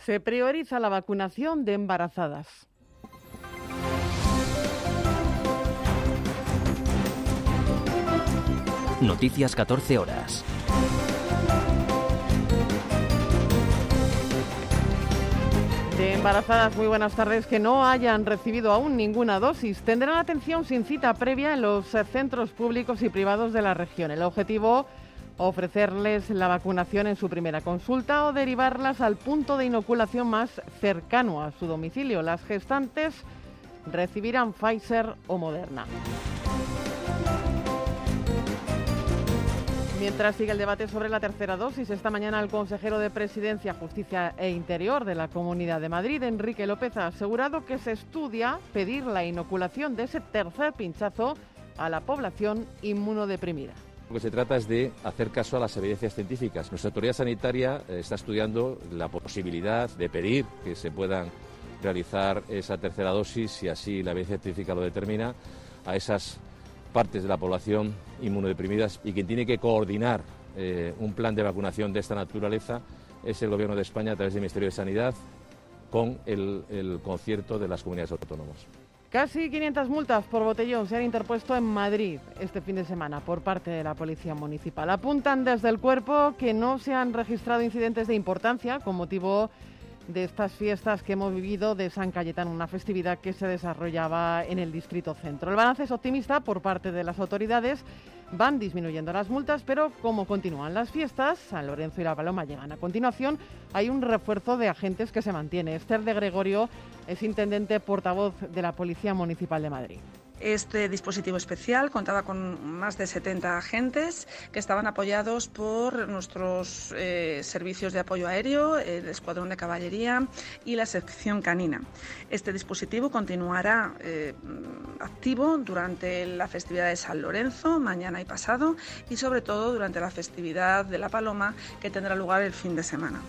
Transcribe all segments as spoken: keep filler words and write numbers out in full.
Se prioriza la vacunación de embarazadas. Noticias catorce horas. De embarazadas, muy buenas tardes, que no hayan recibido aún ninguna dosis tendrán atención sin cita previa en los centros públicos y privados de la región. El objetivo, ofrecerles la vacunación en su primera consulta o derivarlas al punto de inoculación más cercano a su domicilio. Las gestantes recibirán Pfizer o Moderna. Mientras sigue el debate sobre la tercera dosis, esta mañana el consejero de Presidencia, Justicia e Interior de la Comunidad de Madrid, Enrique López, ha asegurado que se estudia pedir la inoculación de ese tercer pinchazo a la población inmunodeprimida. Lo que se trata es de hacer caso a las evidencias científicas. Nuestra autoridad sanitaria está estudiando la posibilidad de pedir que se puedan realizar esa tercera dosis, si así la evidencia científica lo determina, a esas partes de la población inmunodeprimidas, y quien tiene que coordinar eh, un plan de vacunación de esta naturaleza es el Gobierno de España a través del Ministerio de Sanidad, con el, el concierto de las comunidades autónomas. Casi quinientas multas por botellón se han interpuesto en Madrid este fin de semana por parte de la Policía Municipal. Apuntan desde el cuerpo que no se han registrado incidentes de importancia con motivo de estas fiestas que hemos vivido de San Cayetano, una festividad que se desarrollaba en el Distrito Centro. El balance es optimista por parte de las autoridades. Van disminuyendo las multas, pero como continúan las fiestas, San Lorenzo y La Paloma llegan a continuación, hay un refuerzo de agentes que se mantiene. Esther de Gregorio es intendente portavoz de la Policía Municipal de Madrid. Este dispositivo especial contaba con más de setenta agentes que estaban apoyados por nuestros eh, servicios de apoyo aéreo, el Escuadrón de Caballería y la sección canina. Este dispositivo continuará eh, activo durante la festividad de San Lorenzo, mañana y pasado, y sobre todo durante la festividad de La Paloma, que tendrá lugar el fin de semana.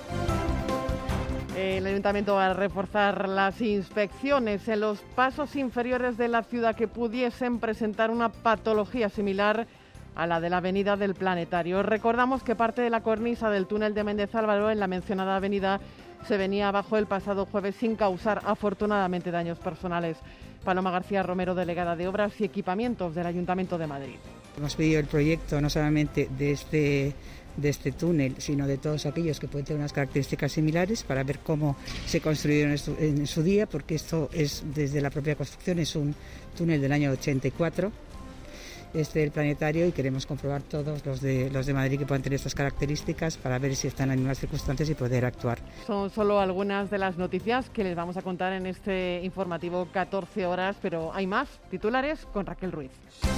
El Ayuntamiento va a reforzar las inspecciones en los pasos inferiores de la ciudad que pudiesen presentar una patología similar a la de la avenida del Planetario. Recordamos que parte de la cornisa del túnel de Méndez Álvaro en la mencionada avenida se venía abajo el pasado jueves sin causar afortunadamente daños personales. Paloma García Romero, delegada de Obras y Equipamientos del Ayuntamiento de Madrid. Hemos pedido el proyecto no solamente de este de este túnel, sino de todos aquellos que pueden tener unas características similares, para ver cómo se construyeron en su, en su día, porque esto es, desde la propia construcción, es un túnel del año ochenta y cuatro, este del Planetario, y queremos comprobar todos los de los de Madrid que puedan tener estas características para ver si están en unas circunstancias y poder actuar. Son solo algunas de las noticias que les vamos a contar en este informativo catorce horas, pero hay más titulares con Raquel Ruiz.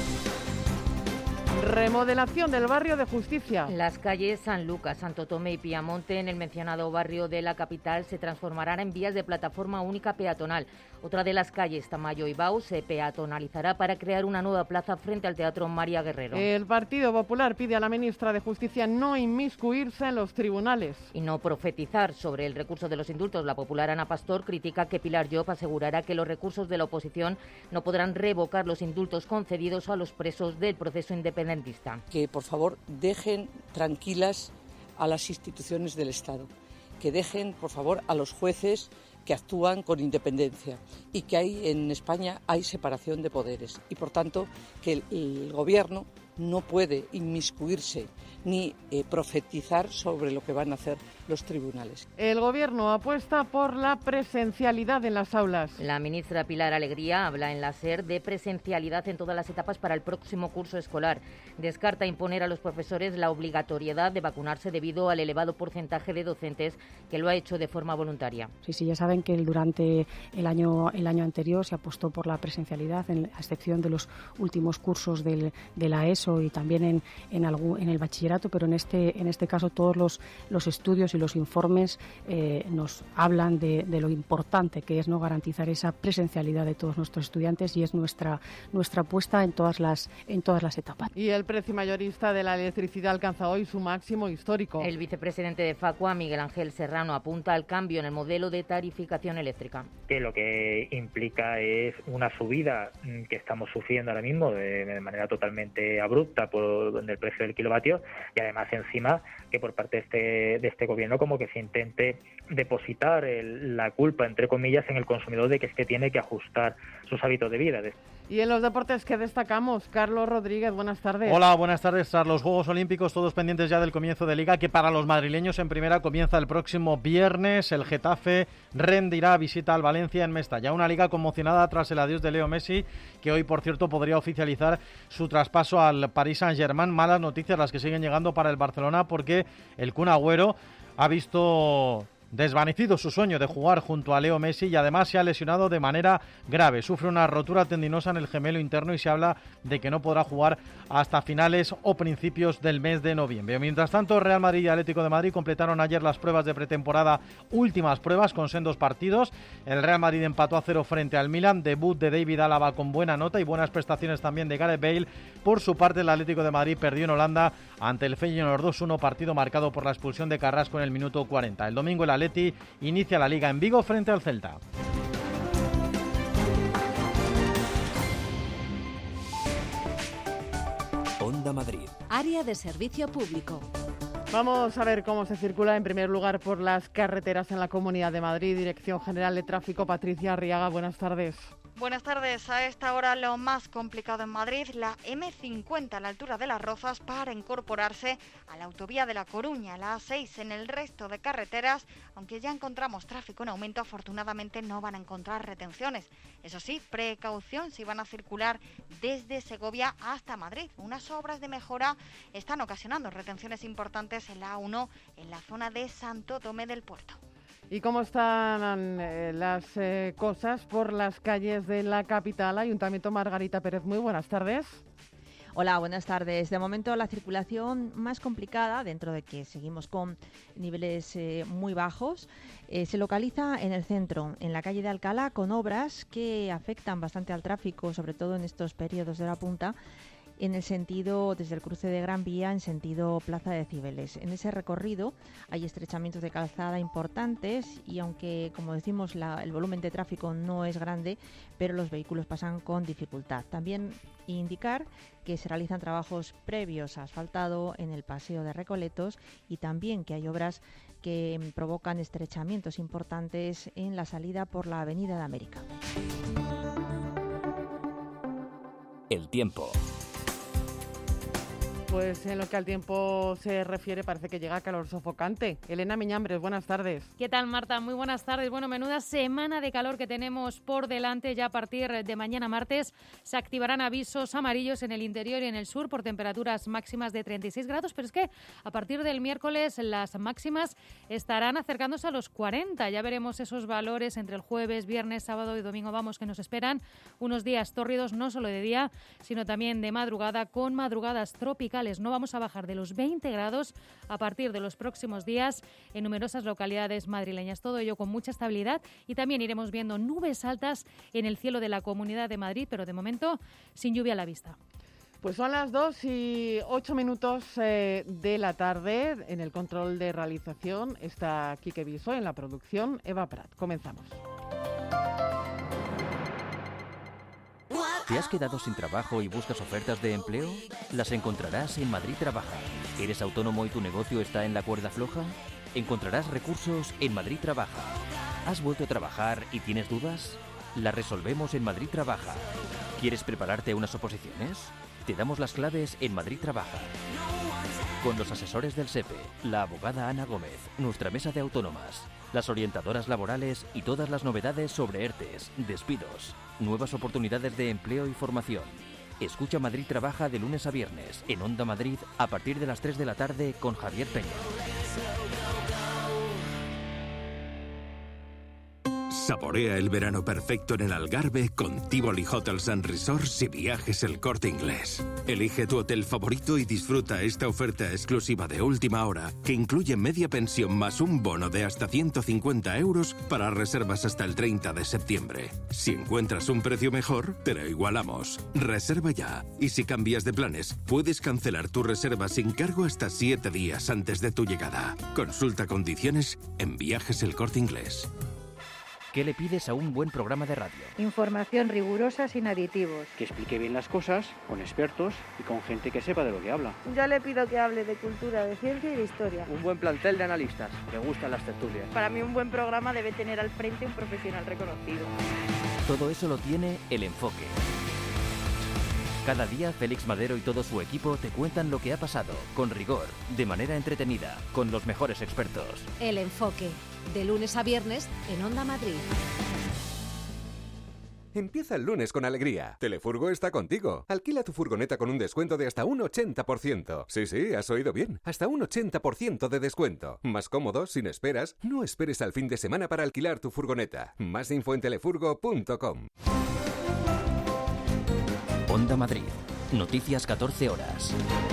Remodelación del barrio de Justicia. Las calles San Lucas, Santo Tomé y Piamonte en el mencionado barrio de la capital se transformarán en vías de plataforma única peatonal. Otra de las calles, Tamayo y Bau, se peatonalizará para crear una nueva plaza frente al Teatro María Guerrero. El Partido Popular pide a la ministra de Justicia no inmiscuirse en los tribunales. Y no profetizar sobre el recurso de los indultos. La popular Ana Pastor critica que Pilar Llop asegurará que los recursos de la oposición no podrán revocar los indultos concedidos a los presos del proceso independentista. Que, por favor, dejen tranquilas a las instituciones del Estado, que dejen, por favor, a los jueces que actúan con independencia, y que hay en España hay separación de poderes, y por tanto que el, el Gobierno no puede inmiscuirse ni eh, profetizar sobre lo que van a hacer los tribunales. El Gobierno apuesta por la presencialidad en las aulas. La ministra Pilar Alegría habla en la SER de presencialidad en todas las etapas para el próximo curso escolar. Descarta imponer a los profesores la obligatoriedad de vacunarse debido al elevado porcentaje de docentes que lo ha hecho de forma voluntaria. Sí, sí, ya saben que durante el año, el año anterior se apostó por la presencialidad, en, a excepción de los últimos cursos del, de la ESO y también en, en, algún, en el bachillerato, pero en este, en este caso todos los, los estudios y los informes eh, nos hablan de, de lo importante que es no garantizar esa presencialidad de todos nuestros estudiantes, y es nuestra, nuestra apuesta en todas las, en todas las etapas. Y el precio mayorista de la electricidad alcanza hoy su máximo histórico. El vicepresidente de Facua, Miguel Ángel Serrano, apunta al cambio en el modelo de tarificación eléctrica. Que lo que implica es una subida que estamos sufriendo ahora mismo de, de manera totalmente abrupta, abrupta por el precio del kilovatio, y además encima que por parte de este, de este gobierno como que se intente depositar el, la culpa, entre comillas, en el consumidor de que es que tiene que ajustar sus hábitos de vida. Y en los deportes, ¿qué destacamos? Carlos Rodríguez, buenas tardes. Hola, buenas tardes. Tras los Juegos Olímpicos, todos pendientes ya del comienzo de Liga, que para los madrileños en primera comienza el próximo viernes. El Getafe rendirá visita al Valencia en Mestalla. Una Liga conmocionada tras el adiós de Leo Messi, que hoy, por cierto, podría oficializar su traspaso al Paris Saint-Germain. Malas noticias las que siguen llegando para el Barcelona, porque el Kun Agüero ha visto desvanecido su sueño de jugar junto a Leo Messi y además se ha lesionado de manera grave. Sufre una rotura tendinosa en el gemelo interno y se habla de que no podrá jugar hasta finales o principios del mes de noviembre. Mientras tanto, Real Madrid y Atlético de Madrid completaron ayer las pruebas de pretemporada, últimas pruebas con sendos partidos. El Real Madrid empató a cero frente al Milan, debut de David Álava con buena nota y buenas prestaciones también de Gareth Bale. Por su parte, el Atlético de Madrid perdió en Holanda ante el Feyenoord dos uno, partido marcado por la expulsión de Carrasco en el minuto cuarenta. El domingo el Atleti inicia la Liga en Vigo frente al Celta. Onda Madrid. Área de servicio público. Vamos a ver cómo se circula en primer lugar por las carreteras en la Comunidad de Madrid. Dirección General de Tráfico, Patricia Arriaga, buenas tardes. Buenas tardes. A esta hora lo más complicado en Madrid, la eme cincuenta a la altura de Las Rozas para incorporarse a la autovía de La Coruña, la A seis. En el resto de carreteras, aunque ya encontramos tráfico en aumento, afortunadamente no van a encontrar retenciones. Eso sí, precaución si van a circular desde Segovia hasta Madrid. Unas obras de mejora están ocasionando retenciones importantes en la A uno en la zona de Santo Tomé del Puerto. ¿Y cómo están eh, las eh, cosas por las calles de la capital? Ayuntamiento, Margarita Pérez, muy buenas tardes. Hola, buenas tardes. De momento la circulación más complicada, dentro de que seguimos con niveles eh, muy bajos, eh, se localiza en el centro, en la calle de Alcalá, con obras que afectan bastante al tráfico, sobre todo en estos periodos de hora punta, en el sentido, desde el cruce de Gran Vía, en sentido Plaza de Cibeles. En ese recorrido hay estrechamientos de calzada importantes y aunque, como decimos, la, el volumen de tráfico no es grande, pero los vehículos pasan con dificultad. También indicar que se realizan trabajos previos a asfaltado en el Paseo de Recoletos y también que hay obras que provocan estrechamientos importantes en la salida por la Avenida de América. El tiempo. Pues en lo que al tiempo se refiere parece que llega calor sofocante. Elena Miñambres, buenas tardes. ¿Qué tal, Marta? Muy buenas tardes. Bueno, menuda semana de calor que tenemos por delante. Ya a partir de mañana martes se activarán avisos amarillos en el interior y en el sur por temperaturas máximas de treinta y seis grados, pero es que a partir del miércoles las máximas estarán acercándose a los cuarenta. Ya veremos esos valores entre el jueves, viernes, sábado y domingo. Vamos, que nos esperan unos días tórridos, no solo de día, sino también de madrugada, con madrugadas tropicales. No vamos a bajar de los veinte grados a partir de los próximos días en numerosas localidades madrileñas. Todo ello con mucha estabilidad y también iremos viendo nubes altas en el cielo de la Comunidad de Madrid, pero de momento sin lluvia a la vista. Pues son las dos y ocho minutos eh, de la tarde. En el control de realización está Quique Viso, en la producción Eva Prat. Comenzamos. ¿Te has quedado sin trabajo y buscas ofertas de empleo? Las encontrarás en Madrid Trabaja. ¿Eres autónomo y tu negocio está en la cuerda floja? Encontrarás recursos en Madrid Trabaja. ¿Has vuelto a trabajar y tienes dudas? Las resolvemos en Madrid Trabaja. ¿Quieres prepararte a unas oposiciones? Te damos las claves en Madrid Trabaja. Con los asesores del SEPE, la abogada Ana Gómez, nuestra mesa de autónomas, las orientadoras laborales y todas las novedades sobre ERTES, despidos, nuevas oportunidades de empleo y formación. Escucha Madrid Trabaja de lunes a viernes en Onda Madrid a partir de las tres de la tarde con Javier Peña. Saborea el verano perfecto en el Algarve con Tivoli Hotels and Resorts y Viajes El Corte Inglés. Elige tu hotel favorito y disfruta esta oferta exclusiva de última hora que incluye media pensión más un bono de hasta ciento cincuenta euros para reservas hasta el treinta de septiembre. Si encuentras un precio mejor, te lo igualamos. Reserva ya. Y si cambias de planes, puedes cancelar tu reserva sin cargo hasta siete días antes de tu llegada. Consulta condiciones en Viajes El Corte Inglés. ¿Qué le pides a un buen programa de radio? Información rigurosa sin aditivos. Que explique bien las cosas, con expertos y con gente que sepa de lo que habla. Yo le pido que hable de cultura, de ciencia y de historia. Un buen plantel de analistas, me gustan las tertulias. Para mí un buen programa debe tener al frente un profesional reconocido. Todo eso lo tiene El Enfoque. Cada día Félix Madero y todo su equipo te cuentan lo que ha pasado, con rigor, de manera entretenida, con los mejores expertos. El Enfoque, de lunes a viernes en Onda Madrid. Empieza el lunes con alegría. Telefurgo está contigo. Alquila tu furgoneta con un descuento de hasta un ochenta por ciento. Sí, sí, has oído bien. Hasta un ochenta por ciento de descuento. Más cómodo, sin esperas. No esperes al fin de semana para alquilar tu furgoneta. Más info en telefurgo punto com. Onda Madrid. Noticias catorce horas.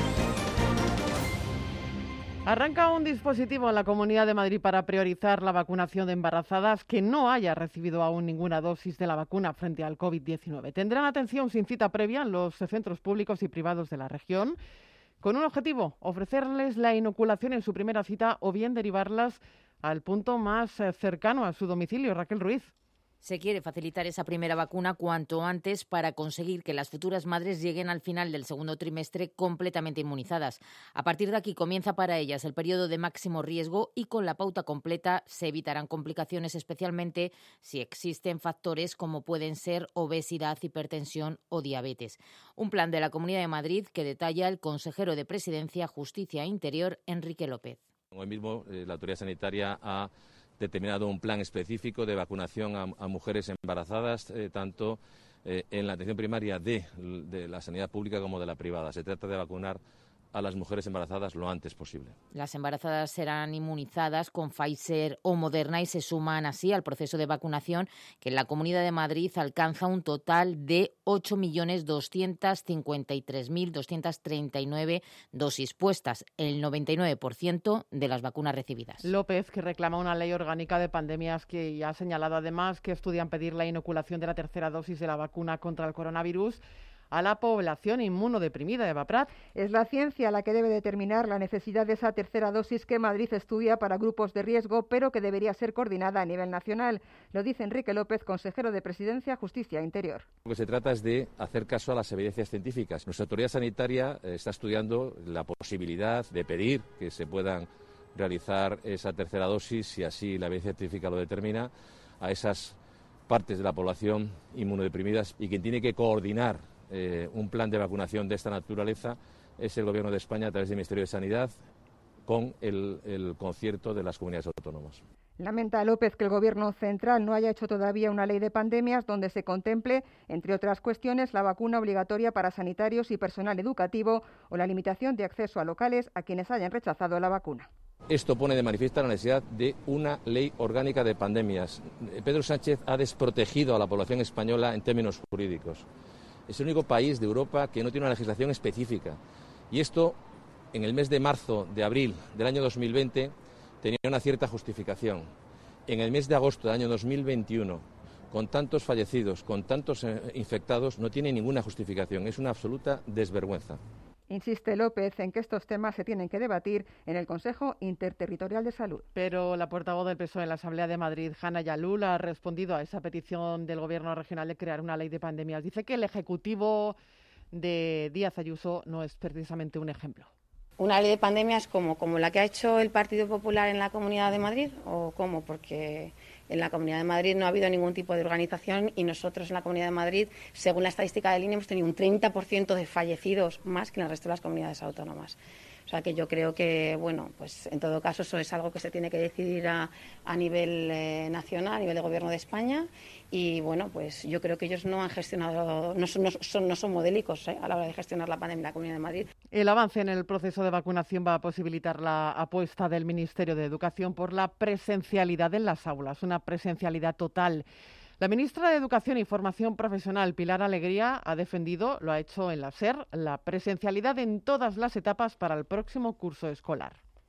Arranca un dispositivo en la Comunidad de Madrid para priorizar la vacunación de embarazadas que no haya recibido aún ninguna dosis de la vacuna frente al COVID diecinueve. Tendrán atención sin cita previa en los centros públicos y privados de la región, con un objetivo: ofrecerles la inoculación en su primera cita o bien derivarlas al punto más cercano a su domicilio. Raquel Ruiz. Se quiere facilitar esa primera vacuna cuanto antes para conseguir que las futuras madres lleguen al final del segundo trimestre completamente inmunizadas. A partir de aquí comienza para ellas el periodo de máximo riesgo y con la pauta completa se evitarán complicaciones, especialmente si existen factores como pueden ser obesidad, hipertensión o diabetes. Un plan de la Comunidad de Madrid que detalla el consejero de Presidencia, Justicia e Interior, Enrique López. Hoy mismo eh, la autoridad sanitaria ha determinado un plan específico de vacunación a, a mujeres embarazadas, eh, tanto eh, en la atención primaria de, de la sanidad pública como de la privada. Se trata de vacunar a las mujeres embarazadas lo antes posible. Las embarazadas serán inmunizadas con Pfizer o Moderna y se suman así al proceso de vacunación que en la Comunidad de Madrid alcanza un total de ocho millones doscientos cincuenta y tres mil doscientos treinta y nueve dosis puestas, el noventa y nueve por ciento de las vacunas recibidas. López, que reclama una ley orgánica de pandemias, que ya ha señalado además que estudian pedir la inoculación de la tercera dosis de la vacuna contra el coronavirus a la población inmunodeprimida. Eva Prat. Es la ciencia la que debe determinar la necesidad de esa tercera dosis que Madrid estudia para grupos de riesgo, pero que debería ser coordinada a nivel nacional. Lo dice Enrique López, consejero de Presidencia, Justicia e Interior. Lo que se trata es de hacer caso a las evidencias científicas. Nuestra autoridad sanitaria está estudiando la posibilidad de pedir que se puedan realizar esa tercera dosis, si así la evidencia científica lo determina, a esas partes de la población inmunodeprimidas, y quien tiene que coordinar Eh, un plan de vacunación de esta naturaleza es el Gobierno de España a través del Ministerio de Sanidad, con el, el concierto de las comunidades autónomas. Lamenta López que el Gobierno central no haya hecho todavía una ley de pandemias donde se contemple, entre otras cuestiones, la vacuna obligatoria para sanitarios y personal educativo o la limitación de acceso a locales a quienes hayan rechazado la vacuna. Esto pone de manifiesto la necesidad de una ley orgánica de pandemias. Pedro Sánchez ha desprotegido a la población española en términos jurídicos. Es el único país de Europa que no tiene una legislación específica. Y esto, en el mes de marzo, de abril del año dos mil veinte, tenía una cierta justificación. En el mes de agosto del año dos mil veintiuno, con tantos fallecidos, con tantos eh, infectados, no tiene ninguna justificación. Es una absoluta desvergüenza. Insiste López en que estos temas se tienen que debatir en el Consejo Interterritorial de Salud. Pero la portavoz del P S O E en la Asamblea de Madrid, Hanna Yalul, ha respondido a esa petición del Gobierno regional de crear una ley de pandemias. Dice que el Ejecutivo de Díaz Ayuso no es precisamente un ejemplo. ¿Una ley de pandemias como, como la que ha hecho el Partido Popular en la Comunidad de Madrid? ¿O cómo? Porque en la Comunidad de Madrid no ha habido ningún tipo de organización y nosotros en la Comunidad de Madrid, según la estadística del I N E, hemos tenido un treinta por ciento de fallecidos más que en el resto de las comunidades autónomas. O sea que yo creo que, bueno, pues en todo caso eso es algo que se tiene que decidir a, a nivel eh, nacional, a nivel de Gobierno de España, y bueno, pues yo creo que ellos no han gestionado, no son, no son, no son modélicos eh, a la hora de gestionar la pandemia en la Comunidad de Madrid. El avance en el proceso de vacunación va a posibilitar la apuesta del Ministerio de Educación por la presencialidad en las aulas, una presencialidad total. La ministra de Educación y Formación Profesional, Pilar Alegría, ha defendido, lo ha hecho en la SER, la presencialidad en todas las etapas para el próximo curso escolar.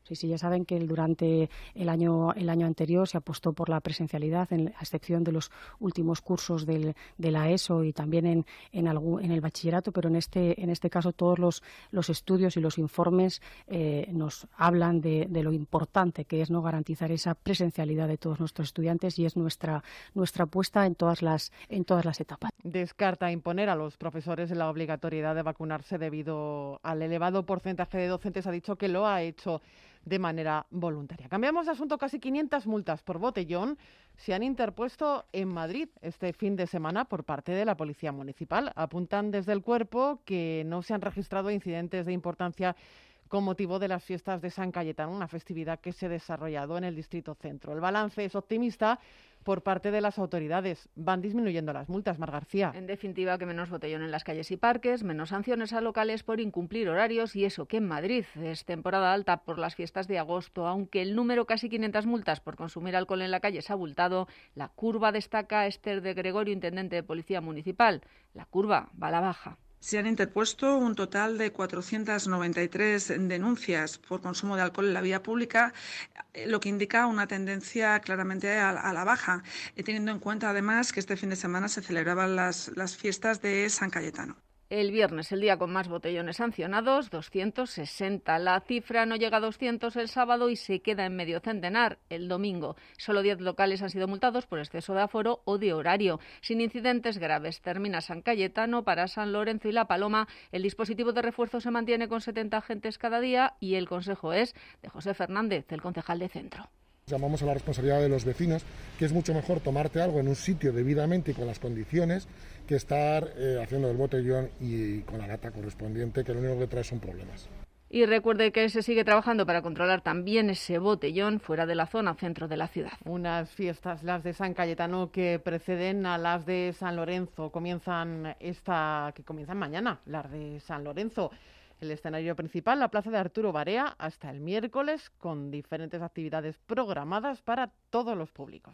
Sí, sí, ya saben que durante el año el año anterior se apostó por la presencialidad, en, a excepción de los últimos cursos del, de la ESO y también en, en, algún, en el bachillerato, pero en este en este caso todos los, los estudios y los informes eh, nos hablan de, de lo importante que es no garantizar esa presencialidad de todos nuestros estudiantes, y es nuestra nuestra apuesta en todas las en todas las etapas. Descarta imponer a los profesores la obligatoriedad de vacunarse debido al elevado porcentaje de docentes. Ha dicho que lo ha hecho de manera voluntaria. Cambiamos de asunto. Casi quinientas multas por botellón se han interpuesto en Madrid este fin de semana por parte de la Policía Municipal. Apuntan desde el Cuerpo que no se han registrado incidentes de importancia con motivo de las fiestas de San Cayetano, una festividad que se ha desarrollado en el Distrito Centro. El balance es optimista por parte de las autoridades. Van disminuyendo las multas, Mar García. En definitiva, que menos botellón en las calles y parques, menos sanciones a locales por incumplir horarios, y eso que en Madrid es temporada alta por las fiestas de agosto. Aunque el número, casi quinientas multas por consumir alcohol en la calle, es abultado, la curva, destaca Esther de Gregorio, intendente de Policía Municipal. La curva va a la baja. Se han interpuesto un total de cuatrocientas noventa y tres denuncias por consumo de alcohol en la vía pública, lo que indica una tendencia claramente a, a la baja, teniendo en cuenta además que este fin de semana se celebraban las, las fiestas de San Cayetano. El viernes, el día con más botellones sancionados, doscientos sesenta. La cifra no llega a doscientos el sábado y se queda en medio centenar el domingo. Solo diez locales han sido multados por exceso de aforo o de horario. Sin incidentes graves termina San Cayetano. Para San Lorenzo y La Paloma, el dispositivo de refuerzo se mantiene con setenta agentes cada día, y el consejo es de José Fernández, el concejal de Centro. Llamamos a la responsabilidad de los vecinos, que es mucho mejor tomarte algo en un sitio debidamente y con las condiciones que estar eh, haciendo el botellón y con la lata correspondiente, que lo único que trae son problemas. Y recuerde que se sigue trabajando para controlar también ese botellón fuera de la zona centro de la ciudad. Unas fiestas, las de San Cayetano, que preceden a las de San Lorenzo. Comienzan esta, que comienzan mañana, las de San Lorenzo. El escenario principal, la plaza de Arturo Barea, hasta el miércoles, con diferentes actividades programadas para todos los públicos.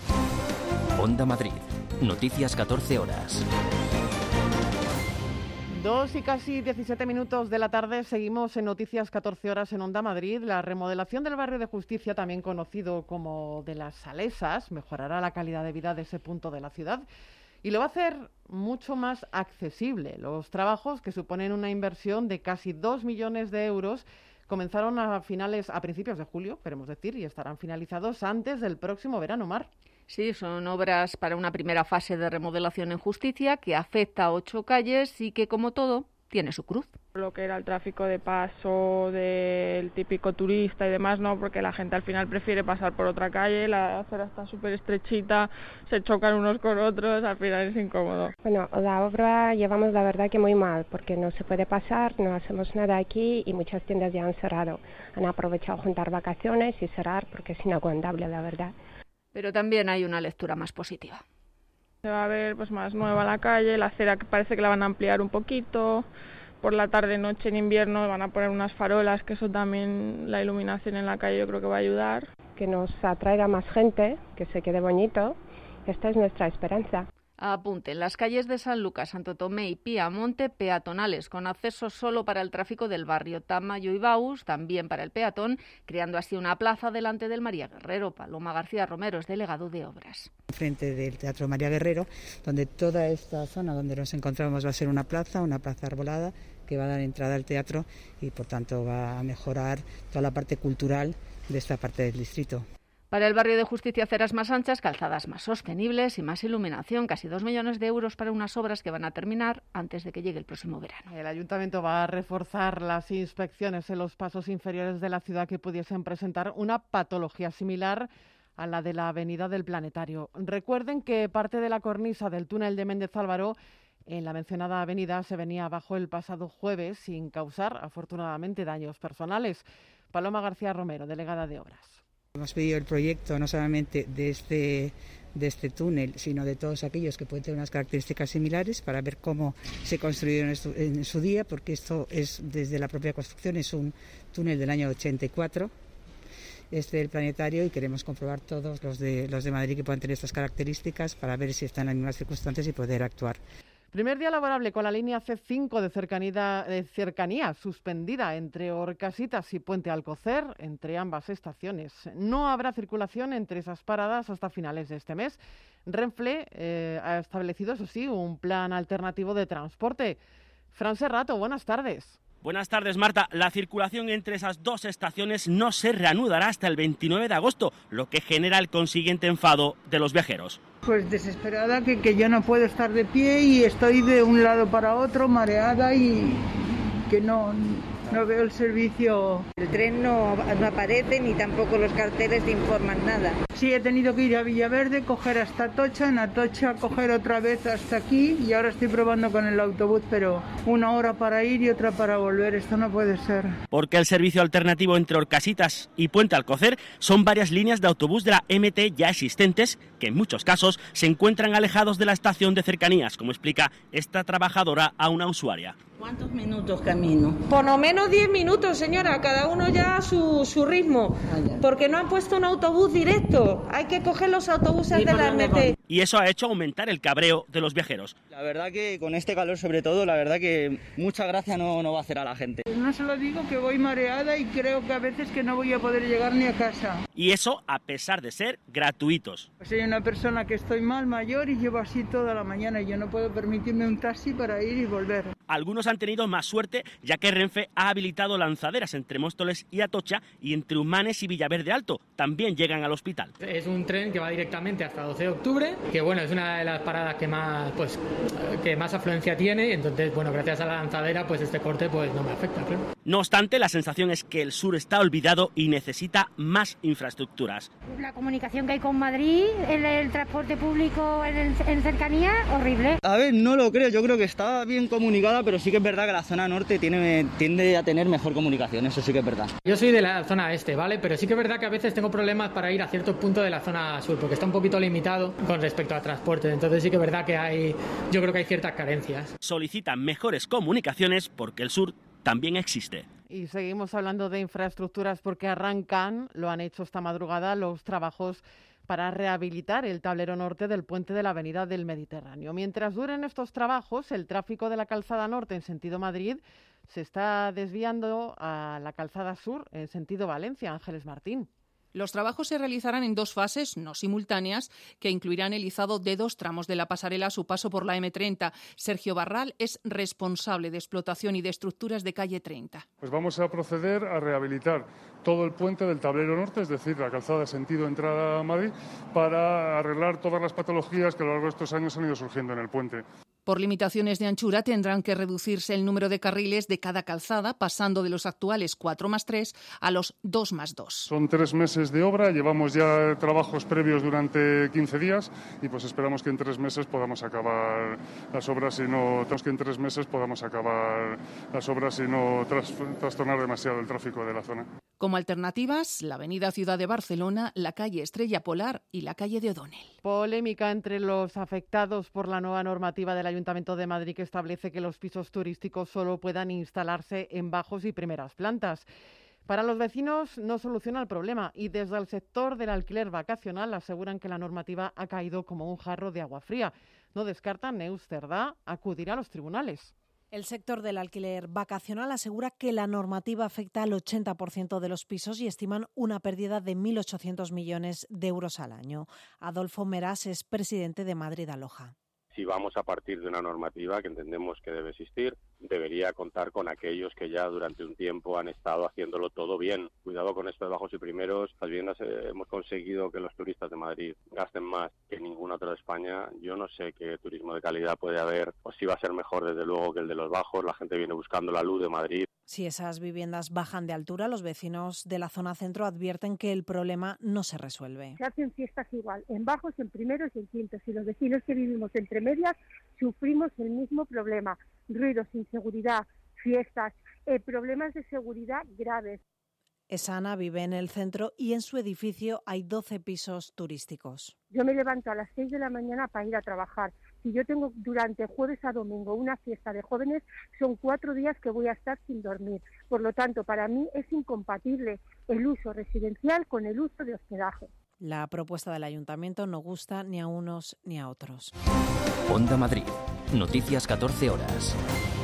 Onda Madrid. Noticias catorce horas. Dos y casi diecisiete minutos de la tarde, seguimos en Noticias catorce horas en Onda Madrid. La remodelación del barrio de Justicia, también conocido como de las Salesas, mejorará la calidad de vida de ese punto de la ciudad y lo va a hacer mucho más accesible. Los trabajos, que suponen una inversión de casi dos millones de euros, comenzaron a finales, a principios de julio, queremos decir, y estarán finalizados antes del próximo verano, Mar. Sí, son obras para una primera fase de remodelación en Justicia que afecta a ocho calles y que, como todo, tiene su cruz. Lo que era el tráfico de paso del típico turista y demás, no, porque la gente al final prefiere pasar por otra calle, la acera está súper estrechita, se chocan unos con otros, al final es incómodo. Bueno, la obra llevamos la verdad que muy mal, porque no se puede pasar, no hacemos nada aquí y muchas tiendas ya han cerrado. Han aprovechado juntar vacaciones y cerrar porque es inaguantable, la verdad. Pero también hay una lectura más positiva. Se va a ver pues más nueva la calle, la acera que parece que la van a ampliar un poquito. Por la tarde, noche, en invierno van a poner unas farolas, que eso también, la iluminación en la calle yo creo que va a ayudar. Que nos atraiga más gente, que se quede bonito. Esta es nuestra esperanza. Apunten, las calles de San Lucas, Santo Tomé y Piamonte peatonales, con acceso solo para el tráfico del barrio. Tamayo y Baus, también para el peatón, creando así una plaza delante del María Guerrero. Paloma García Romero es delegado de Obras. Frente del Teatro María Guerrero, donde toda esta zona donde nos encontramos va a ser una plaza, una plaza arbolada, que va a dar entrada al teatro y por tanto va a mejorar toda la parte cultural de esta parte del distrito. Para el barrio de Justicia, aceras más anchas, calzadas más sostenibles y más iluminación. Casi dos millones de euros para unas obras que van a terminar antes de que llegue el próximo verano. El Ayuntamiento va a reforzar las inspecciones en los pasos inferiores de la ciudad que pudiesen presentar una patología similar a la de la Avenida del Planetario. Recuerden que parte de la cornisa del túnel de Méndez Álvaro en la mencionada avenida se venía abajo el pasado jueves sin causar, afortunadamente, daños personales. Paloma García Romero, delegada de Obras. Hemos pedido el proyecto no solamente de este, de este túnel, sino de todos aquellos que pueden tener unas características similares para ver cómo se construyeron en su, en su día, porque esto es desde la propia construcción, es un túnel del año ochenta y cuatro, este del Planetario, y queremos comprobar todos los de, los de Madrid que puedan tener estas características para ver si están en las mismas circunstancias y poder actuar. Primer día laborable con la línea C cinco de cercanía, de cercanía suspendida entre Orcasitas y Puente Alcocer, entre ambas estaciones. No habrá circulación entre esas paradas hasta finales de este mes. Renfe eh, ha establecido, eso sí, un plan alternativo de transporte. Fran Serrato, buenas tardes. Buenas tardes, Marta. La circulación entre esas dos estaciones no se reanudará hasta el veintinueve de agosto, lo que genera el consiguiente enfado de los viajeros. Pues desesperada, que, que yo no puedo estar de pie y estoy de un lado para otro, mareada y que no, no veo el servicio. El tren no, no aparece ni tampoco los carteles te informan nada. Sí, he tenido que ir a Villaverde, coger hasta Atocha, en Atocha coger otra vez hasta aquí y ahora estoy probando con el autobús, pero una hora para ir y otra para volver, esto no puede ser. Porque el servicio alternativo entre Orcasitas y Puente Alcocer son varias líneas de autobús de la M T ya existentes que en muchos casos se encuentran alejados de la estación de cercanías, como explica esta trabajadora a una usuaria. ¿Cuántos minutos camino? Por lo menos diez minutos, señora, cada uno ya a su, su ritmo, porque no han puesto un autobús directo, hay que coger los autobuses de la M T. Y eso ha hecho aumentar el cabreo de los viajeros. La verdad que con este calor sobre todo, la verdad que mucha gracia no, no va a hacer a la gente. No se lo digo que voy mareada y creo que a veces que no voy a poder llegar ni a casa. Y eso a pesar de ser gratuitos. Pues soy una persona que estoy mal, mayor y llevo así toda la mañana y yo no puedo permitirme un taxi para ir y volver. Algunos han tenido más suerte, ya que Renfe ha habilitado lanzaderas entre Móstoles y Atocha y entre Humanes y Villaverde Alto. También llegan al hospital. Es un tren que va directamente hasta doce de octubre, que bueno, es una de las paradas que más, pues, que más afluencia tiene, entonces bueno, gracias a la lanzadera pues este corte pues no me afecta, claro. No obstante, la sensación es que el sur está olvidado y necesita más infraestructuras. La comunicación que hay con Madrid, el, el transporte público en, en cercanía, horrible. A ver, no lo creo, yo creo que está bien comunicada, pero sí que es verdad que la zona norte tiene, tiende a tener mejor comunicación, eso sí que es verdad. Yo soy de la zona este, ¿vale? Pero sí que es verdad que a veces tengo problemas para ir a ciertos puntos de la zona sur, porque está un poquito limitado con respecto al transporte, entonces sí que es verdad que hay, yo creo que hay ciertas carencias. Solicitan mejores comunicaciones porque el sur también existe. Y seguimos hablando de infraestructuras porque arrancan, lo han hecho esta madrugada, los trabajos para rehabilitar el tablero norte del puente de la Avenida del Mediterráneo. Mientras duren estos trabajos, el tráfico de la calzada norte en sentido Madrid se está desviando a la calzada sur en sentido Valencia. Ángeles Martín. Los trabajos se realizarán en dos fases, no simultáneas, que incluirán el izado de dos tramos de la pasarela a su paso por la eme treinta. Sergio Barral es responsable de explotación y de estructuras de calle treinta. Pues vamos a proceder a rehabilitar todo el puente del tablero norte, es decir, la calzada sentido entrada a Madrid, para arreglar todas las patologías que a lo largo de estos años han ido surgiendo en el puente. Por limitaciones de anchura tendrán que reducirse el número de carriles de cada calzada, pasando de los actuales cuatro más tres a los dos más dos. Son tres meses de obra, llevamos ya trabajos previos durante quince días y pues esperamos que en tres meses podamos acabar las obras y no, que en tres meses podamos acabar las obras y no tras, trastornar demasiado el tráfico de la zona. Como alternativas, la avenida Ciudad de Barcelona, la calle Estrella Polar y la calle de O'Donnell. Polémica entre los afectados por la nueva normativa del Ayuntamiento de Madrid que establece que los pisos turísticos solo puedan instalarse en bajos y primeras plantas. Para los vecinos no soluciona el problema y desde el sector del alquiler vacacional aseguran que la normativa ha caído como un jarro de agua fría. No descartan, Neus Cerdá, acudir a los tribunales. El sector del alquiler vacacional asegura que la normativa afecta al ochenta por ciento de los pisos y estiman una pérdida de mil ochocientos millones de euros al año. Adolfo Meras es presidente de Madrid Aloja. Si vamos a partir de una normativa que entendemos que debe existir, debería contar con aquellos que ya durante un tiempo han estado haciéndolo todo bien. Cuidado con esto de bajos y primeros. Las viviendas eh, hemos conseguido que los turistas de Madrid gasten más que ninguna otra de España. Yo no sé qué turismo de calidad puede haber, o si va a ser mejor desde luego que el de los bajos. La gente viene buscando la luz de Madrid. Si esas viviendas bajan de altura, los vecinos de la zona centro advierten que el problema no se resuelve. Se hacen fiestas igual, en bajos, en primeros y en quintos. Y los vecinos que vivimos entre medias sufrimos el mismo problema. Ruidos, inseguridad, fiestas, eh, problemas de seguridad graves. Esana vive en el centro y en su edificio hay doce pisos turísticos. Yo me levanto a las seis de la mañana para ir a trabajar. Si yo tengo durante jueves a domingo una fiesta de jóvenes, son cuatro días que voy a estar sin dormir. Por lo tanto, para mí es incompatible el uso residencial con el uso de hospedaje. La propuesta del ayuntamiento no gusta ni a unos ni a otros. Onda Madrid. Noticias catorce horas.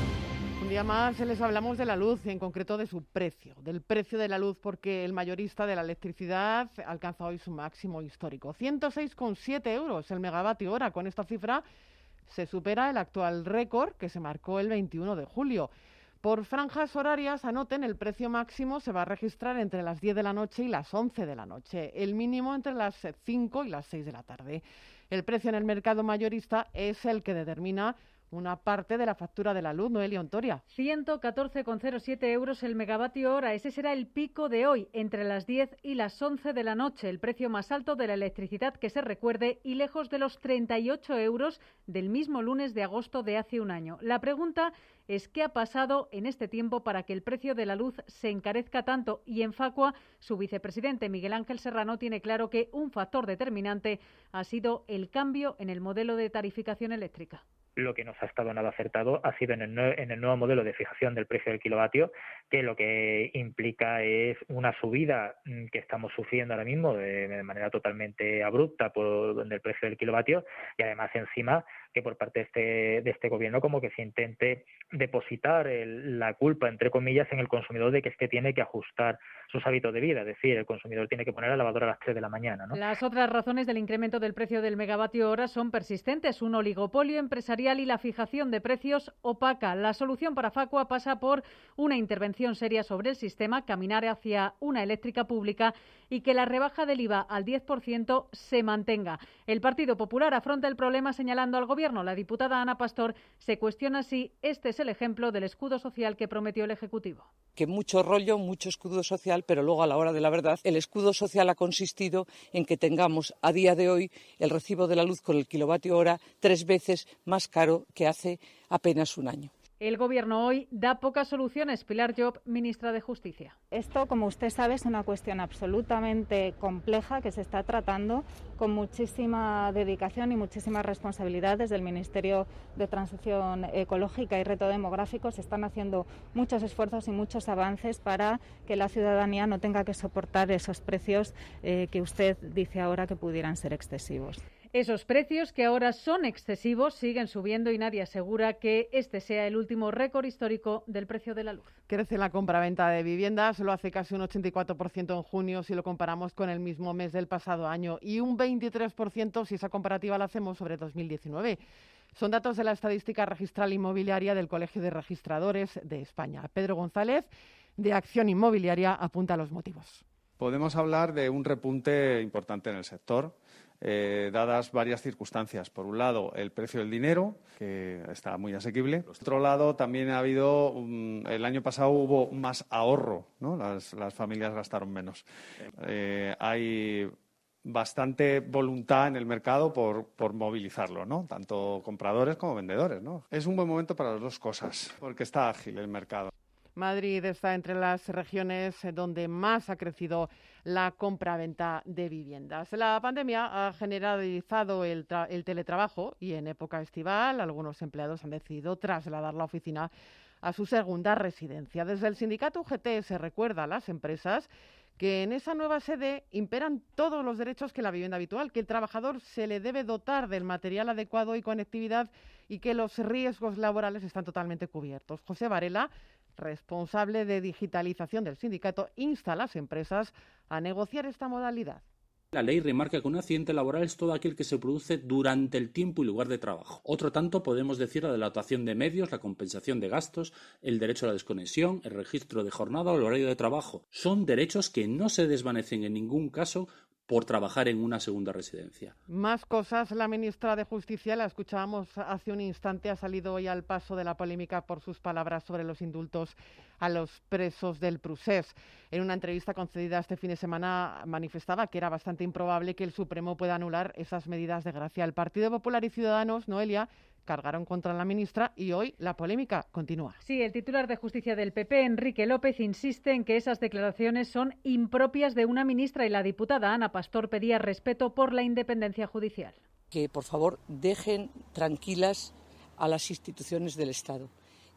Un día más les hablamos de la luz, y en concreto de su precio, del precio de la luz, porque el mayorista de la electricidad alcanza hoy su máximo histórico. ciento seis coma siete euros el megavatio hora. Con esta cifra se supera el actual récord que se marcó el veintiuno de julio. Por franjas horarias, anoten, el precio máximo se va a registrar entre las diez de la noche y las once de la noche, el mínimo entre las cinco y las seis de la tarde. El precio en el mercado mayorista es el que determina una parte de la factura de la luz. Noelia Ontoria. ciento catorce coma cero siete euros el megavatio hora. Ese será el pico de hoy, entre las diez y las once de la noche, el precio más alto de la electricidad que se recuerde y lejos de los treinta y ocho euros del mismo lunes de agosto de hace un año. La pregunta es qué ha pasado en este tiempo para que el precio de la luz se encarezca tanto, y en Facua su vicepresidente Miguel Ángel Serrano tiene claro que un factor determinante ha sido el cambio en el modelo de tarificación eléctrica. Lo que nos ha estado nada acertado ha sido en el, nue- en el nuevo modelo de fijación del precio del kilovatio, que lo que implica es una subida que estamos sufriendo ahora mismo de, de manera totalmente abrupta por del precio del kilovatio, y además encima que por parte de este, de este gobierno como que se intente depositar el, la culpa, entre comillas, en el consumidor de que es que tiene que ajustar sus hábitos de vida, es decir, el consumidor tiene que poner la lavadora a las tres de la mañana, ¿no? Las otras razones del incremento del precio del megavatio hora son persistentes: un oligopolio empresarial y la fijación de precios opaca. La solución para Facua pasa por una intervención seria sobre el sistema, caminar hacia una eléctrica pública y que la rebaja del I V A al diez por ciento se mantenga. El Partido Popular afronta el problema señalando al Gobierno. La diputada Ana Pastor se cuestiona si este es el ejemplo del escudo social que prometió el Ejecutivo. Que mucho rollo, mucho escudo social, pero luego a la hora de la verdad el escudo social ha consistido en que tengamos a día de hoy el recibo de la luz con el kilovatio hora tres veces más caro que hace apenas un año. El Gobierno hoy da pocas soluciones. Pilar Llop, ministra de Justicia. Esto, como usted sabe, es una cuestión absolutamente compleja que se está tratando con muchísima dedicación y muchísima responsabilidad desde el Ministerio de Transición Ecológica y Reto Demográfico. Se están haciendo muchos esfuerzos y muchos avances para que la ciudadanía no tenga que soportar esos precios eh, que usted dice ahora que pudieran ser excesivos. Esos precios, que ahora son excesivos, siguen subiendo y nadie asegura que este sea el último récord histórico del precio de la luz. Crece la compraventa de viviendas, lo hace casi un ochenta y cuatro por ciento en junio si lo comparamos con el mismo mes del pasado año, y un veintitrés por ciento si esa comparativa la hacemos sobre dos mil diecinueve. Son datos de la Estadística Registral Inmobiliaria del Colegio de Registradores de España. Pedro González, de Acción Inmobiliaria, apunta los motivos. Podemos hablar de un repunte importante en el sector, eh, dadas varias circunstancias. Por un lado, el precio del dinero, que está muy asequible. Por otro lado, también ha habido, um, el año pasado hubo más ahorro, ¿no? Las, las familias gastaron menos. Eh, hay bastante voluntad en el mercado por, por movilizarlo, ¿no? Tanto compradores como vendedores, ¿no? Es un buen momento para las dos cosas, porque está ágil el mercado. Madrid está entre las regiones donde más ha crecido la compraventa de viviendas. La pandemia ha generalizado el, el teletrabajo y en época estival algunos empleados han decidido trasladar la oficina a su segunda residencia. Desde el sindicato U G T se recuerda a las empresas que en esa nueva sede imperan todos los derechos que la vivienda habitual, que el trabajador se le debe dotar del material adecuado y conectividad y que los riesgos laborales están totalmente cubiertos. José Varela, responsable de digitalización del sindicato, insta a las empresas a negociar esta modalidad. La ley remarca que un accidente laboral es todo aquel que se produce durante el tiempo y lugar de trabajo. Otro tanto podemos decir la de la dotación de medios, la compensación de gastos, el derecho a la desconexión, el registro de jornada o el horario de trabajo. Son derechos que no se desvanecen en ningún caso por trabajar en una segunda residencia. Más cosas. La ministra de Justicia, la escuchábamos hace un instante, ha salido hoy al paso de la polémica por sus palabras sobre los indultos a los presos del Prusés. En una entrevista concedida este fin de semana manifestaba que era bastante improbable que el Supremo pueda anular esas medidas de gracia. El Partido Popular y Ciudadanos, Noelia, cargaron contra la ministra y hoy la polémica continúa. Sí, el titular de Justicia del P P, Enrique López, insiste en que esas declaraciones son impropias de una ministra y la diputada Ana Pastor pedía respeto por la independencia judicial. Que, por favor, dejen tranquilas a las instituciones del Estado,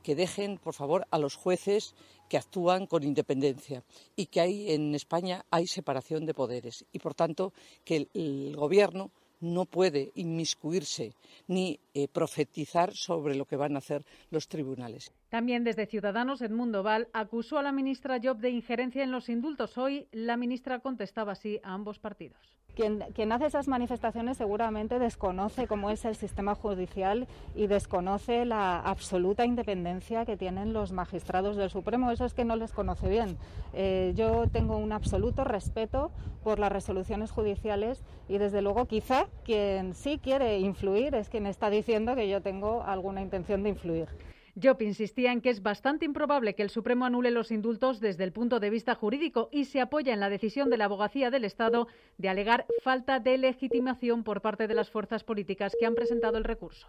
que dejen, por favor, a los jueces que actúan con independencia y que hay en España hay separación de poderes y, por tanto, que el, el Gobierno no puede inmiscuirse ni eh, profetizar sobre lo que van a hacer los tribunales. También desde Ciudadanos, Edmundo Val acusó a la ministra Llop de injerencia en los indultos. Hoy la ministra contestaba así a ambos partidos. Quien, quien hace esas manifestaciones seguramente desconoce cómo es el sistema judicial y desconoce la absoluta independencia que tienen los magistrados del Supremo. Eso es que no les conoce bien. Eh, yo tengo un absoluto respeto por las resoluciones judiciales y, desde luego, quizá quien sí quiere influir es quien está diciendo que yo tengo alguna intención de influir. Llop insistía en que es bastante improbable que el Supremo anule los indultos desde el punto de vista jurídico y se apoya en la decisión de la Abogacía del Estado de alegar falta de legitimación por parte de las fuerzas políticas que han presentado el recurso.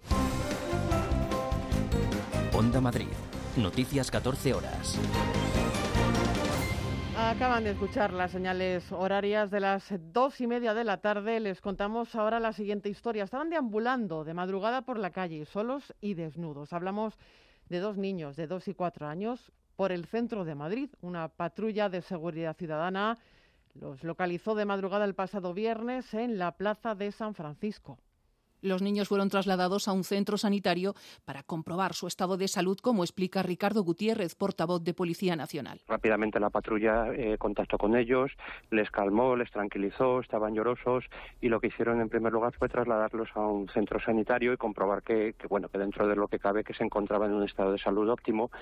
Onda Madrid. Noticias catorce horas. Acaban de escuchar las señales horarias de las dos y media de la tarde. Les contamos ahora la siguiente historia. Estaban deambulando de madrugada por la calle, solos y desnudos. Hablamos de dos niños de dos y cuatro años por el centro de Madrid. Una patrulla de seguridad ciudadana los localizó de madrugada el pasado viernes en la plaza de San Francisco. Los niños fueron trasladados a un centro sanitario para comprobar su estado de salud, como explica Ricardo Gutiérrez, portavoz de Policía Nacional. Rápidamente la patrulla eh, contactó con ellos, les calmó, les tranquilizó, estaban llorosos y lo que hicieron en primer lugar fue trasladarlos a un centro sanitario y comprobar que, que, bueno, que dentro de lo que cabe que se encontraban en un estado de salud óptimo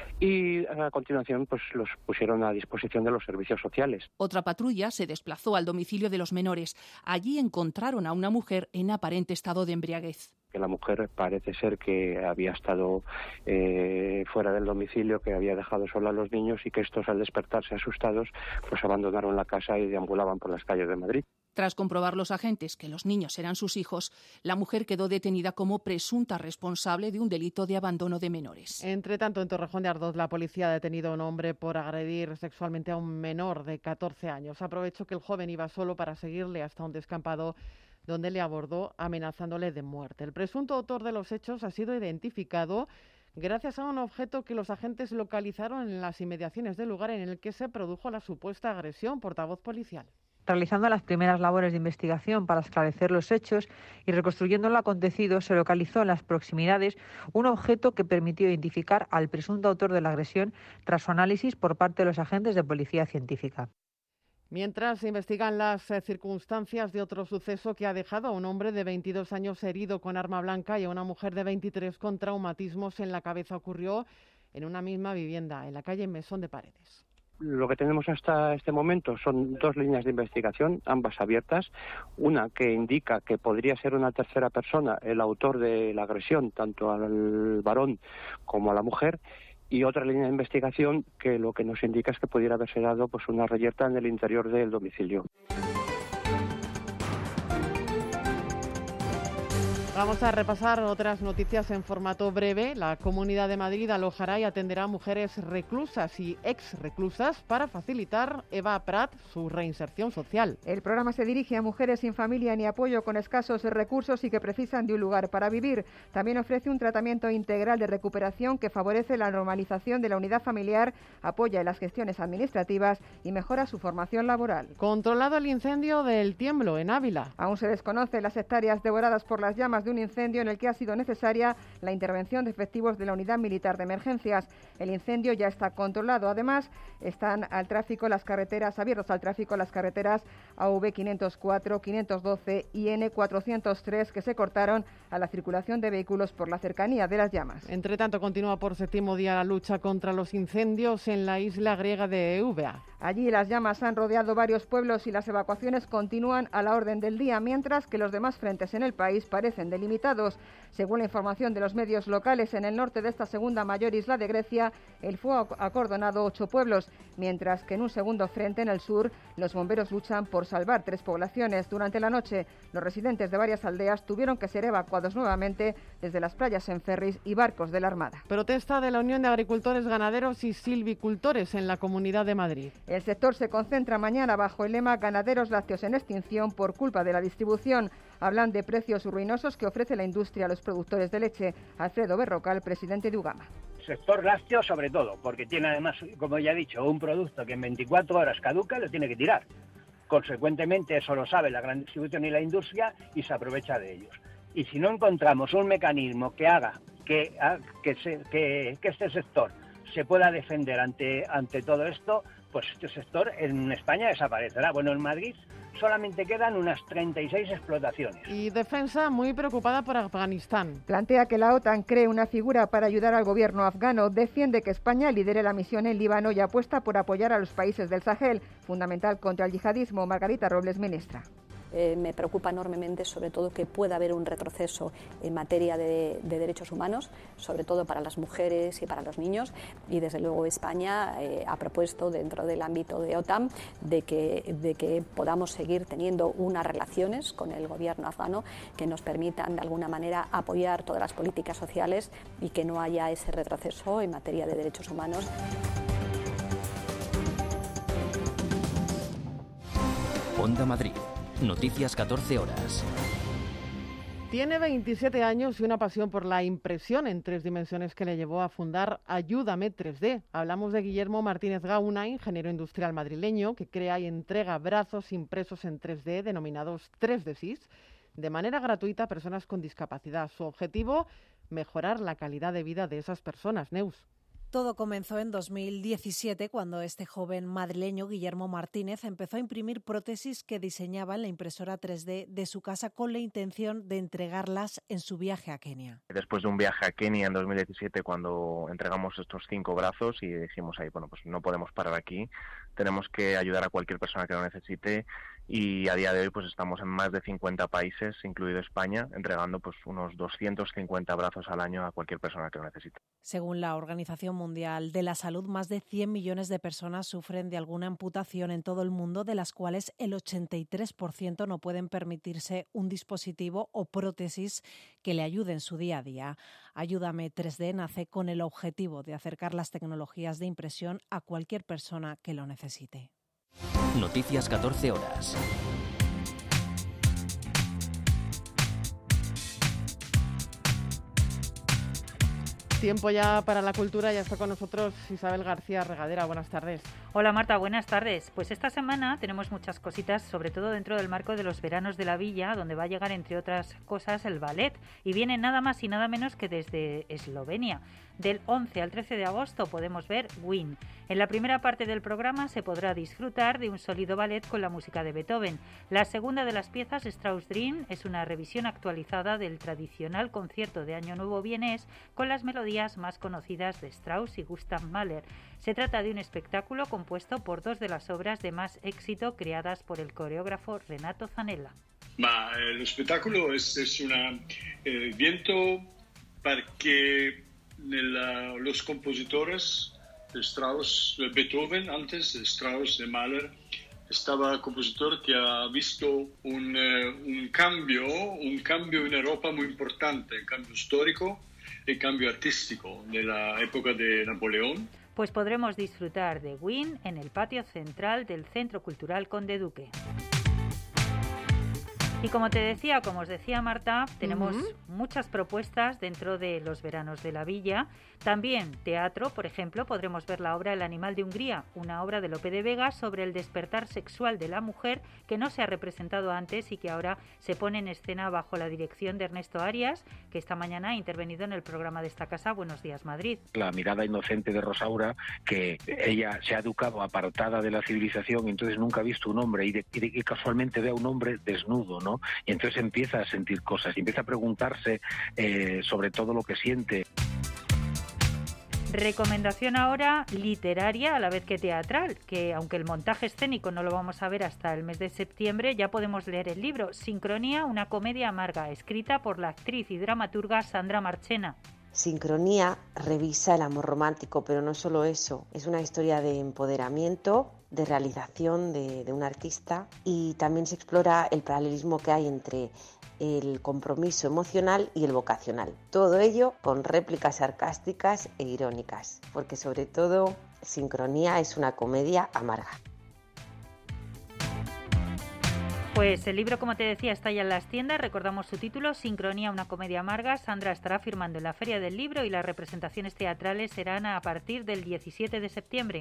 y a continuación pues los pusieron a disposición de los servicios sociales. Otra patrulla se desplazó al domicilio de los menores. Allí encontraron a una mujer en aparente estado de embriaguez. Que la mujer parece ser que había estado eh, fuera del domicilio, que había dejado sola a los niños y que estos, al despertarse asustados, pues abandonaron la casa y deambulaban por las calles de Madrid. Tras comprobar los agentes que los niños eran sus hijos, la mujer quedó detenida como presunta responsable de un delito de abandono de menores. Entre tanto, en Torrejón de Ardoz, la policía ha detenido a un hombre por agredir sexualmente a un menor de catorce años. Aprovechó que el joven iba solo para seguirle hasta un descampado donde le abordó amenazándole de muerte. El presunto autor de los hechos ha sido identificado gracias a un objeto que los agentes localizaron en las inmediaciones del lugar en el que se produjo la supuesta agresión. Portavoz policial. Realizando las primeras labores de investigación para esclarecer los hechos y reconstruyendo lo acontecido, se localizó en las proximidades un objeto que permitió identificar al presunto autor de la agresión tras su análisis por parte de los agentes de policía científica. Mientras se investigan las eh, circunstancias de otro suceso que ha dejado a un hombre de veintidós años herido con arma blanca y a una mujer de veintitrés con traumatismos en la cabeza, ocurrió en una misma vivienda, en la calle Mesón de Paredes. Lo que tenemos hasta este momento son dos líneas de investigación, ambas abiertas. Una que indica que podría ser una tercera persona el autor de la agresión, tanto al varón como a la mujer, y otra línea de investigación que lo que nos indica es que pudiera haberse dado pues una reyerta en el interior del domicilio. Vamos a repasar otras noticias en formato breve. La Comunidad de Madrid alojará y atenderá a mujeres reclusas y ex-reclusas para facilitar, Eva Prat, su reinserción social. El programa se dirige a mujeres sin familia ni apoyo, con escasos recursos y que precisan de un lugar para vivir. También ofrece un tratamiento integral de recuperación que favorece la normalización de la unidad familiar, apoya en las gestiones administrativas y mejora su formación laboral. Controlado el incendio del Tiemblo en Ávila. Aún se desconoce las hectáreas devoradas por las llamas de un incendio en el que ha sido necesaria la intervención de efectivos de la Unidad Militar de Emergencias. El incendio ya está controlado. Además, están al tráfico las carreteras, abiertos al tráfico las carreteras A V quinientos cuatro, quinientos doce y N cuatrocientos tres que se cortaron a la circulación de vehículos por la cercanía de las llamas. Entre tanto, continúa por séptimo día la lucha contra los incendios en la isla griega de Eubea. Allí las llamas han rodeado varios pueblos y las evacuaciones continúan a la orden del día, mientras que los demás frentes en el país parecen delimitados. Según la información de los medios locales, en el norte de esta segunda mayor isla de Grecia, el fuego ha acordonado ocho pueblos, mientras que en un segundo frente en el sur, los bomberos luchan por salvar tres poblaciones. Durante la noche, los residentes de varias aldeas tuvieron que ser evacuados nuevamente desde las playas en ferris y barcos de la Armada. Protesta de la Unión de Agricultores, Ganaderos y Silvicultores en la Comunidad de Madrid. El sector se concentra mañana bajo el lema Ganaderos lácteos en extinción por culpa de la distribución. Hablan de precios ruinosos que ofrece la industria a los productores de leche. Alfredo Berrocal, presidente de UGAMA. Sector lácteo sobre todo, porque tiene además, como ya he dicho, un producto que en veinticuatro horas caduca, lo tiene que tirar. Consecuentemente, eso lo sabe la gran distribución y la industria y se aprovecha de ellos. Y si no encontramos un mecanismo que haga que, que, se, que, que este sector se pueda defender ante, ante todo esto, pues este sector en España desaparecerá. Bueno, en Madrid solamente quedan unas treinta y seis explotaciones. Y Defensa muy preocupada por Afganistán. Plantea que la OTAN cree una figura para ayudar al gobierno afgano, defiende que España lidere la misión en Líbano y apuesta por apoyar a los países del Sahel, fundamental contra el yihadismo. Margarita Robles, ministra. Eh, me preocupa enormemente, sobre todo, que pueda haber un retroceso en materia de, de derechos humanos, sobre todo para las mujeres y para los niños. Y, desde luego, España eh, ha propuesto, dentro del ámbito de OTAN, de que, de que podamos seguir teniendo unas relaciones con el gobierno afgano que nos permitan, de alguna manera, apoyar todas las políticas sociales y que no haya ese retroceso en materia de derechos humanos. Onda Madrid. Noticias catorce horas. Tiene veintisiete años y una pasión por la impresión en tres dimensiones que le llevó a fundar Ayúdame tres D. Hablamos de Guillermo Martínez Gauna, ingeniero industrial madrileño, que crea y entrega brazos impresos en tres D, denominados tres D S I S, de manera gratuita a personas con discapacidad. Su objetivo, mejorar la calidad de vida de esas personas. Neus. Todo comenzó en dos mil diecisiete, cuando este joven madrileño, Guillermo Martínez, empezó a imprimir prótesis que diseñaba en la impresora tres D de su casa con la intención de entregarlas en su viaje a Kenia. Después de un viaje a Kenia en dos mil diecisiete, cuando entregamos estos cinco brazos y dijimos ahí, bueno, pues no podemos parar aquí, tenemos que ayudar a cualquier persona que lo necesite, y a día de hoy pues estamos en más de cincuenta países, incluido España, entregando pues unos doscientos cincuenta brazos al año a cualquier persona que lo necesite. Según la Organización Mundial de la Salud, más de cien millones de personas sufren de alguna amputación en todo el mundo, de las cuales el ochenta y tres por ciento no pueden permitirse un dispositivo o prótesis que le ayude en su día a día. Ayúdame tres D nace con el objetivo de acercar las tecnologías de impresión a cualquier persona que lo necesite. Noticias catorce horas. Tiempo ya para la cultura, ya está con nosotros Isabel García Regadera. Buenas tardes. Hola Marta, buenas tardes. Pues esta semana tenemos muchas cositas, sobre todo dentro del marco de los veranos de la Villa, donde va a llegar, entre otras cosas, el ballet. Y viene nada más y nada menos que desde Eslovenia. Del once al trece de agosto podemos ver Wien. En la primera parte del programa se podrá disfrutar de un sólido ballet con la música de Beethoven. La segunda de las piezas, Strauss Dream, es una revisión actualizada del tradicional concierto de Año Nuevo vienés con las melodías más conocidas de Strauss y Gustav Mahler. Se trata de un espectáculo compuesto por dos de las obras de más éxito creadas por el coreógrafo Renato Zanella. Ma eh, lo spettacolo è, è una eh, viento perché nella, los compositores Strauss, Beethoven antes, Strauss e Mahler, estaba compositor que ha visto un, eh, un cambio, un cambio en Europa muy importante, un cambio histórico y cambio artístico de la época de Napoleón. Pues podremos disfrutar de Wien en el patio central del Centro Cultural Conde Duque. Y como te decía, como os decía Marta, tenemos uh-huh. muchas propuestas dentro de los veranos de la Villa. También teatro, por ejemplo, podremos ver la obra El animal de Hungría, una obra de Lope de Vega sobre el despertar sexual de la mujer que no se ha representado antes y que ahora se pone en escena bajo la dirección de Ernesto Arias, que esta mañana ha intervenido en el programa de esta casa Buenos Días Madrid. La mirada inocente de Rosaura, que ella se ha educado apartada de la civilización y entonces nunca ha visto un hombre y de, y de que casualmente ve a un hombre desnudo, ¿no? Y entonces empieza a sentir cosas y empieza a preguntarse eh, sobre todo lo que siente. Recomendación ahora literaria a la vez que teatral, que aunque el montaje escénico no lo vamos a ver hasta el mes de septiembre, ya podemos leer el libro Sincronía, una comedia amarga, escrita por la actriz y dramaturga Sandra Marchena. Sincronía revisa el amor romántico, pero no solo eso, es una historia de empoderamiento, de realización de, de un artista, y también se explora el paralelismo que hay entre el compromiso emocional y el vocacional. Todo ello con réplicas sarcásticas e irónicas, porque sobre todo Sincronía es una comedia amarga. Pues el libro, como te decía, está ya en las tiendas. Recordamos su título, Sincronía, una comedia amarga. Sandra estará firmando en la Feria del Libro y las representaciones teatrales serán a partir del diecisiete de septiembre.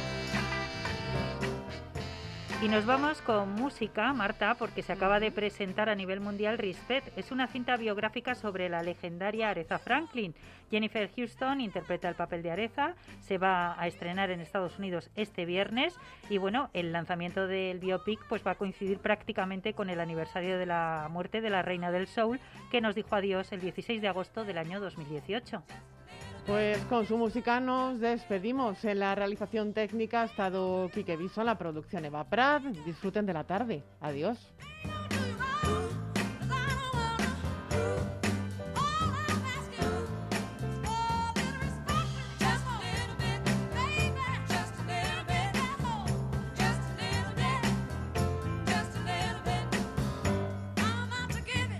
Y nos vamos con música, Marta, porque se acaba de presentar a nivel mundial Respect. Es una cinta biográfica sobre la legendaria Aretha Franklin. Jennifer Hudson interpreta el papel de Aretha. Se va a estrenar en Estados Unidos este viernes. Y bueno, el lanzamiento del biopic pues va a coincidir prácticamente con el aniversario de la muerte de la reina del soul, que nos dijo adiós el dieciséis de agosto del año dos mil dieciocho. Pues con su música nos despedimos. En la realización técnica ha estado Quique Viso, la producción Eva Prat. Disfruten de la tarde. Adiós.